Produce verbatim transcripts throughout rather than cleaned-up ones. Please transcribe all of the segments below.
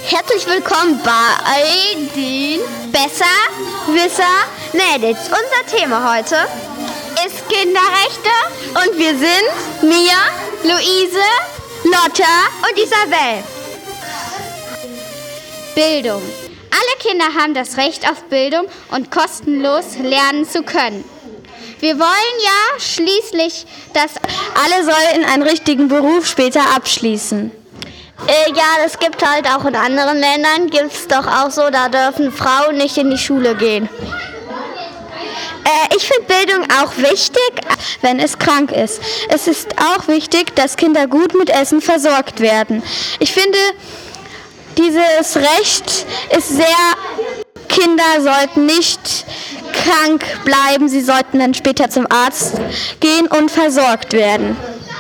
Herzlich willkommen bei den Besserwisser Mädels. Unser Thema heute ist Kinderrechte und wir sind Mia, Luise, Lotta und Isabel. Bildung. Alle Kinder haben das Recht auf Bildung und kostenlos lernen zu können. Wir wollen ja schließlich, dass alle sollten einen richtigen Beruf später abschließen. Äh, ja, das gibt halt auch in anderen Ländern, gibt es doch auch so, da dürfen Frauen nicht in die Schule gehen. Äh, ich finde Bildung auch wichtig, wenn es krank ist. Es ist auch wichtig, dass Kinder gut mit Essen versorgt werden. Ich finde, dieses Recht ist sehr, Kinder sollten nicht krank bleiben, sie sollten dann später zum Arzt gehen und versorgt werden.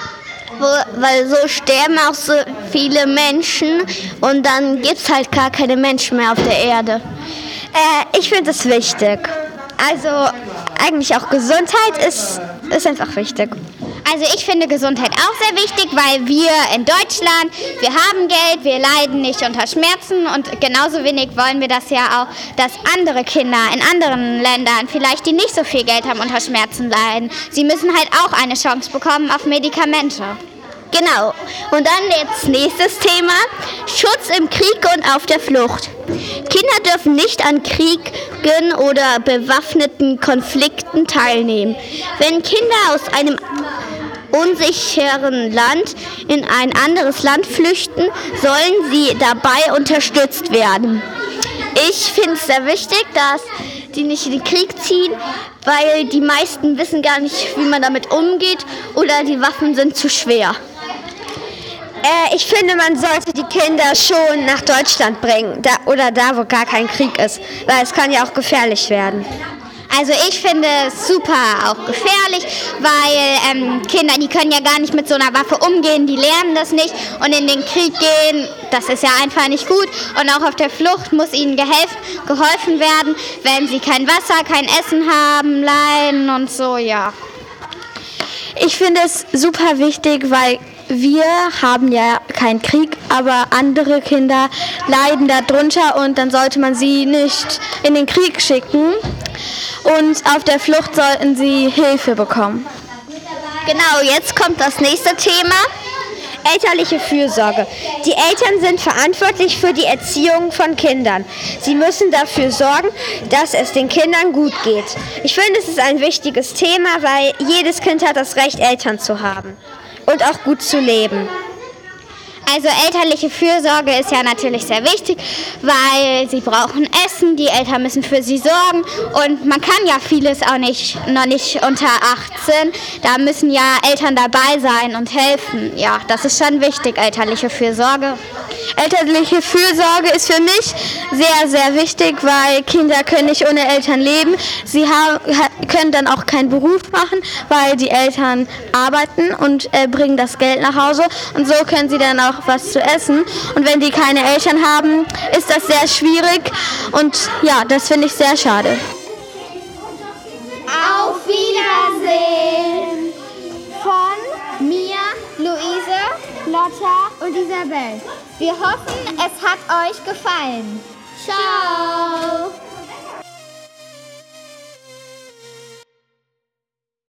Weil so sterben auch so viele Menschen und dann gibt es halt gar keine Menschen mehr auf der Erde. Äh, ich finde es wichtig. Also eigentlich auch Gesundheit ist, ist einfach wichtig. Also ich finde Gesundheit auch sehr wichtig, weil wir in Deutschland, wir haben Geld, wir leiden nicht unter Schmerzen und genauso wenig wollen wir das ja auch, dass andere Kinder in anderen Ländern, vielleicht die nicht so viel Geld haben, unter Schmerzen leiden. Sie müssen halt auch eine Chance bekommen auf Medikamente. Genau. Und dann jetzt nächstes Thema, Schutz im Krieg und auf der Flucht. Kinder dürfen nicht an Kriegen oder bewaffneten Konflikten teilnehmen. Wenn Kinder aus einem unsicheren Land in ein anderes Land flüchten, sollen sie dabei unterstützt werden. Ich finde es sehr wichtig, dass die nicht in den Krieg ziehen, weil die meisten wissen gar nicht, wie man damit umgeht oder die Waffen sind zu schwer. Äh, ich finde, man sollte die Kinder schon nach Deutschland bringen da, oder da, wo gar kein Krieg ist, weil es kann ja auch gefährlich werden. Also ich finde es super auch gefährlich, weil ähm, Kinder, die können ja gar nicht mit so einer Waffe umgehen, die lernen das nicht und in den Krieg gehen, das ist ja einfach nicht gut und auch auf der Flucht muss ihnen gehelfen, geholfen werden, wenn sie kein Wasser, kein Essen haben, leiden und so, ja. Ich finde es super wichtig, weil wir haben ja keinen Krieg, aber andere Kinder leiden darunter und dann sollte man sie nicht in den Krieg schicken. Und auf der Flucht sollten sie Hilfe bekommen. Genau, jetzt kommt das nächste Thema. Elterliche Fürsorge. Die Eltern sind verantwortlich für die Erziehung von Kindern. Sie müssen dafür sorgen, dass es den Kindern gut geht. Ich finde, es ist ein wichtiges Thema, weil jedes Kind hat das Recht, Eltern zu haben und auch gut zu leben. Also elterliche Fürsorge ist ja natürlich sehr wichtig, weil sie brauchen Essen, die Eltern müssen für sie sorgen und man kann ja vieles auch nicht, noch nicht unter achtzehn, da müssen ja Eltern dabei sein und helfen. Ja, das ist schon wichtig, elterliche Fürsorge. Elterliche Fürsorge ist für mich sehr, sehr wichtig, weil Kinder können nicht ohne Eltern leben. Sie haben, können dann auch keinen Beruf machen, weil die Eltern arbeiten und äh, bringen das Geld nach Hause und so können sie dann auch was zu essen. Und wenn die keine Eltern haben, ist das sehr schwierig und ja, das finde ich sehr schade. Auf Wiedersehen von Mia, Luise, Lotta und Isabel. Wir hoffen, es hat euch gefallen. Ciao!